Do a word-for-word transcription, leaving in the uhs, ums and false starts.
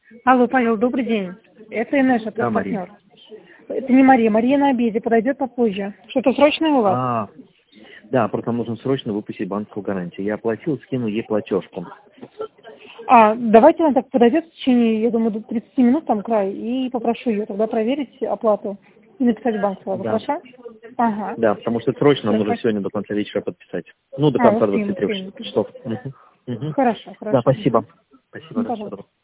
Алло, Павел, добрый день. Это Инеша, Да, партнер. Это не Мария. Мария на обеде, подойдет попозже. Что-то срочное у вас? А, да, просто нам нужно срочно выпустить банковскую гарантию. Я оплатил, скинул ей платежку. А, давайте она так подойдет в течение, я думаю, до тридцати минут там край, и попрошу ее тогда проверить оплату и написать в банк сразу, Да. хорошо? Ага. Да, потому что срочно нам Да, нужно спасибо. сегодня до конца вечера подписать. Ну, до А, конца успеем, двадцати трёх успеем. часов. Угу. Угу. Хорошо, Да, хорошо. спасибо. Ну, Спасибо, до пожалуйста. свидания.